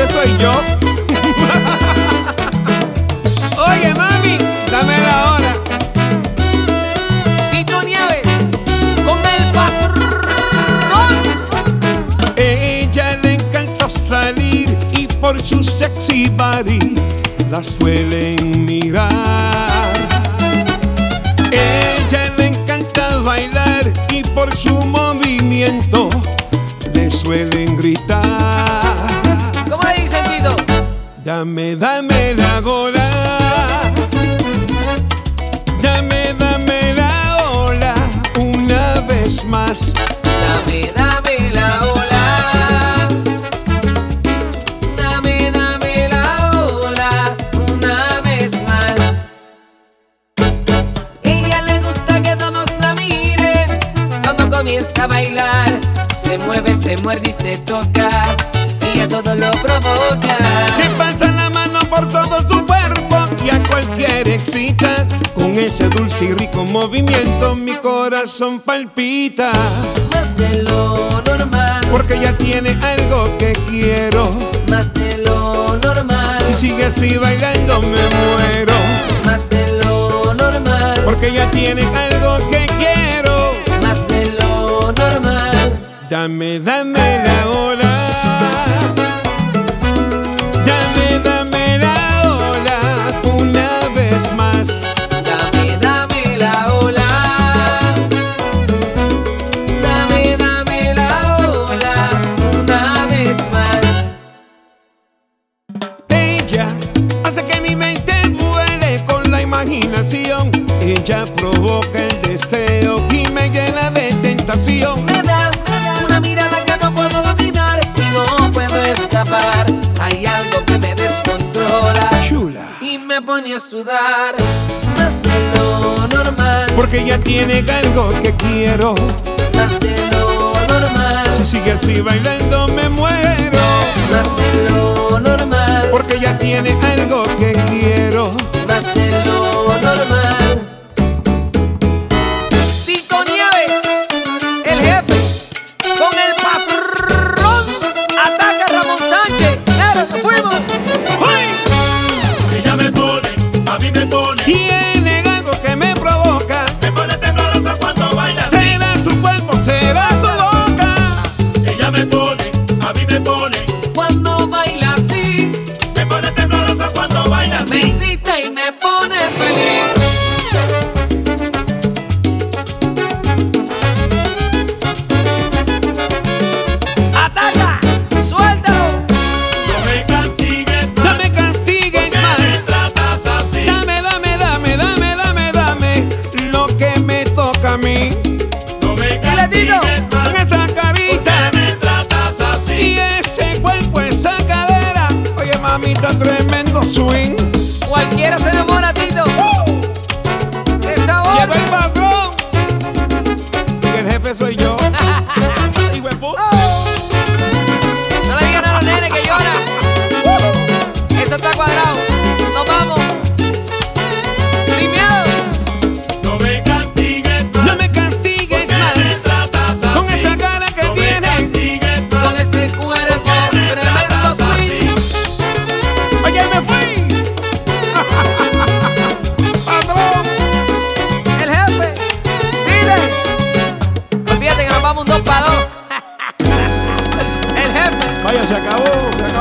jefe soy yo. Oye, mami, dame la hora. Tito Nieves con el patrón. Ella le encanta salir y por su sexy body la suelen mirar. Ella le encanta bailar y por su movimiento le suelen gritar. ¿Cómo le dicen, Tito? Dame, dame la ola. Dame, dame la ola una vez más. Dame, dame la ola. Dame, dame la ola una vez más. Ella le gusta que todos la miren. Cuando comienza a bailar, se mueve, se muerde y se toca. Y a todo lo provoca. Se pasa la mano por todo su cuerpo y a cualquiera excita. Con ese dulce y rico movimiento mi corazón palpita. Más de lo normal. Porque ella tiene algo que quiero. Más de lo normal. Si sigue así bailando me muero. Más de lo normal. Porque ella tiene algo que quiero. Más de lo normal. Dame, dame la ola. Dame, dame la ola una vez más. Dame, dame la ola. Dame, dame la ola una vez más. Ella hace que mi mente vuele con la imaginación. Ella provoca el deseo y me llena de tentación. Me da una mirada que no puedo olvidar y no puedo escapar. Hay algo que me descontrola Chula. y me pone a sudar. Más de lo normal. Porque ella tiene algo que quiero. Más de lo normal. Si sigue así bailando me muero. Más de lo normal. Porque ella tiene algo que quiero. Más de lo normal. Tito Nieves, el jefe, con el patrón. Ataca a Ramón Sánchez. ¡Claro, nos fuimos! Ella me pone, a mí me pone. Tiene algo que me provoca. Me pone temblorosa cuando baila así. Será su cuerpo, será su boca. Ella me pone, a mí me pone. Cuando baila así, Me pone temblorosa cuando baila me así. excita y me pone feliz. ¡Ataca! ¡Suéltalo! No me castigues No más. me castigues Que más. me tratas así. Dame, dame, dame, dame, dame, dame lo que me toca a mí. No me Dile, Tito. castigues Con más. esa carita Que me tratas y así. ese cuerpo, esa cadera. Oye, mamita, tremendo swing. Cualquiera se enamora, Tito. ¡Qué sabor! Llegó el patrón y el jefe soy yo. Y huevos. Oh. No le digan a los nenes que llora. Eso está cuadrado. Nos vamos. Sin miedo. No me castigues más. No me castigues Que me más. tratas así. Con esa cara que No me tienes. castigues más. Con ese cuerpo Que me tremendo tratas swing. así. Oye, me fui. Patrón. El jefe. Dile. Olvídate que nos vamos un 2 para 2. El jefe. Vaya, se acabó.